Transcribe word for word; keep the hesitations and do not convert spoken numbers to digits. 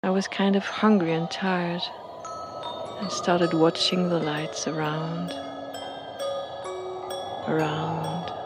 I was kind of hungry and tired. I started watching the lights around, around,